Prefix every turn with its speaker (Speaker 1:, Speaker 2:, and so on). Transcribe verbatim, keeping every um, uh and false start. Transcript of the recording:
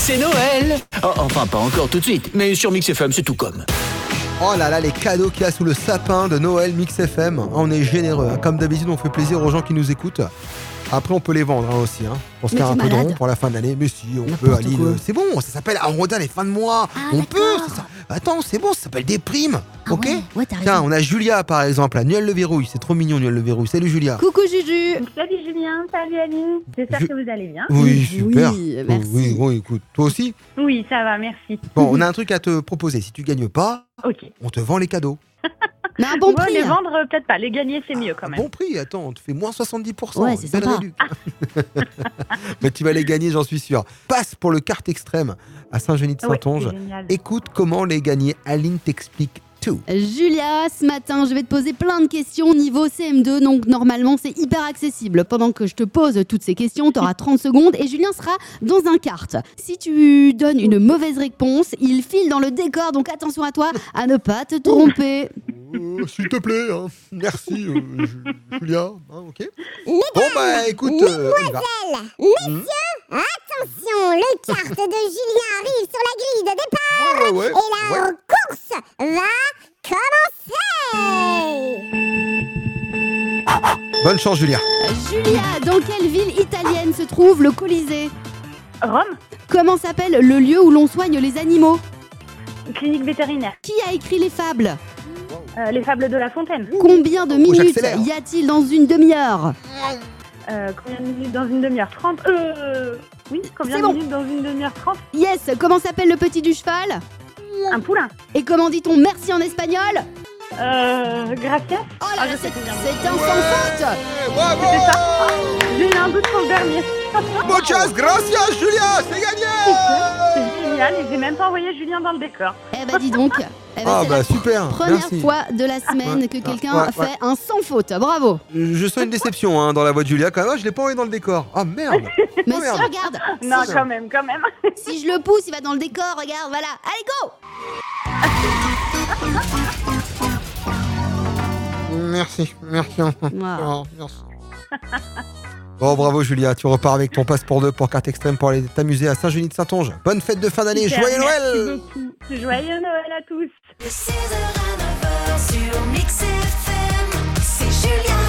Speaker 1: c'est Noël. Oh, enfin, pas encore tout de suite, mais sur Mix F M, c'est tout comme.
Speaker 2: Oh là là, les cadeaux qu'il y a sous le sapin de Noël Mix F M. On est généreux, hein. Comme d'habitude, on fait plaisir aux gens qui nous écoutent. Après, on peut les vendre hein, aussi, hein, pour se
Speaker 3: Mais
Speaker 2: faire un
Speaker 3: t'es
Speaker 2: peu de
Speaker 3: malade.
Speaker 2: rond pour la fin de l'année. Mais si, on
Speaker 3: N'importe
Speaker 2: peut à Lille.
Speaker 3: quoi.
Speaker 2: C'est bon, ça s'appelle arrondir les fins de mois.
Speaker 3: Ah,
Speaker 2: on
Speaker 3: d'accord.
Speaker 2: peut, c'est ça. Attends, c'est bon, ça s'appelle des primes.
Speaker 3: Ah
Speaker 2: ok
Speaker 3: ouais, ouais, t'as
Speaker 2: Tiens,
Speaker 3: raison.
Speaker 2: on a Julia par exemple, à Nuel le Verrouille. C'est trop mignon, Nuel le Verrouille. Salut Julia.
Speaker 3: Coucou Juju.
Speaker 4: Salut Julien, salut Aline. J'espère
Speaker 2: Je-
Speaker 4: que vous allez bien.
Speaker 2: Oui, super.
Speaker 3: Oui, merci.
Speaker 2: Oui, oui, écoute, toi aussi.
Speaker 4: Oui, ça va, merci.
Speaker 2: Bon, on a un truc à te proposer. Si tu gagnes pas,
Speaker 4: Ok.
Speaker 2: on te vend les cadeaux.
Speaker 3: Mais un bon
Speaker 4: Moi,
Speaker 3: prix.
Speaker 4: les
Speaker 3: hein.
Speaker 4: vendre, euh, peut-être pas. Les gagner, c'est mieux quand même.
Speaker 2: Bon prix, attends, on te fait moins soixante-dix pour cent.
Speaker 3: Ouais, c'est
Speaker 2: Belle
Speaker 3: sympa.
Speaker 2: réduc. Mais tu vas les gagner, j'en suis sûr. Passe pour le kart extrême à Saint-Genis-de-Saintonge.
Speaker 4: Ouais, c'est génial.
Speaker 2: Écoute comment les gagner. Aline t'explique tout.
Speaker 3: Julia, ce matin, je vais te poser plein de questions niveau C M deux, donc normalement c'est hyper accessible. Pendant que je te pose toutes ces questions, tu auras trente secondes et Julien sera dans un kart. Si tu donnes une mauvaise réponse, il file dans le décor, donc attention à toi à ne pas te tromper.
Speaker 2: Euh, S'il te plaît, hein. Merci euh, Ju- Julia. Hein, ok. Bon bah écoute, euh, on y va.
Speaker 5: Messieurs, attention, le kart de Julien arrive sur la grille de départ
Speaker 2: Ouais, ouais, ouais.
Speaker 5: et la
Speaker 2: Ouais.
Speaker 5: course va commencer.
Speaker 2: Bonne chance Julia.
Speaker 3: Julia, dans quelle ville italienne se trouve le Colisée?
Speaker 4: Rome,
Speaker 3: Comment s'appelle le lieu où l'on soigne les animaux?
Speaker 4: clinique vétérinaire.
Speaker 3: Qui a écrit les fables?
Speaker 4: Euh, les fables de La Fontaine.
Speaker 3: Combien de
Speaker 2: Oh,
Speaker 3: minutes
Speaker 2: j'accélère.
Speaker 3: y a-t-il dans une demi-heure?
Speaker 4: Euh, combien de minutes dans une demi-heure? trente Euh. Oui, combien
Speaker 3: C'est
Speaker 4: de
Speaker 3: bon.
Speaker 4: minutes dans une demi-heure? trente
Speaker 3: Yes, comment s'appelle le petit du cheval?
Speaker 4: Un poulain.
Speaker 3: Et comment dit-on merci en espagnol?
Speaker 4: Euh. Gracias.
Speaker 3: Oh là
Speaker 4: Ah,
Speaker 3: là,
Speaker 4: je
Speaker 3: c'est
Speaker 4: sais plus bien.
Speaker 3: c'est un sans faute.
Speaker 2: Eh, bravo.
Speaker 4: C'est ça. J'ai eu un doute pour le dernier.
Speaker 2: Muchas gracias Julia, c'est gagné.
Speaker 4: C'est génial et j'ai même pas envoyé Julien dans le décor.
Speaker 3: Eh bah dis donc, eh bah,
Speaker 2: Ah
Speaker 3: c'est
Speaker 2: bah
Speaker 3: la
Speaker 2: super,
Speaker 3: première
Speaker 2: merci.
Speaker 3: fois de la semaine
Speaker 2: Ouais.
Speaker 3: que
Speaker 2: Ah,
Speaker 3: quelqu'un
Speaker 2: ouais, ouais.
Speaker 3: fait un sans faute. Bravo.
Speaker 2: Je sens une déception hein, dans la voix de Julia quand même. Ah, je l'ai pas envoyé dans le décor. Ah merde.
Speaker 3: Mais
Speaker 2: Oh,
Speaker 3: si,
Speaker 2: merde.
Speaker 3: regarde,
Speaker 4: Non,
Speaker 3: si,
Speaker 4: quand même, quand même.
Speaker 3: si je le pousse, il va dans le décor, regarde, voilà. Allez, go.
Speaker 2: Merci, merci.
Speaker 3: Wow.
Speaker 2: Oh, merci. Bon, bravo Julia, tu repars avec ton passe pour deux pour carte extrême pour aller t'amuser à Saint-Genis-de-Saintonge. Bonne fête de fin d'année,
Speaker 4: Super,
Speaker 2: joyeux
Speaker 4: merci
Speaker 2: Noël.
Speaker 4: beaucoup. Joyeux Noël à tous.
Speaker 6: De six heures à neuf heures sur Mix F M, c'est Julien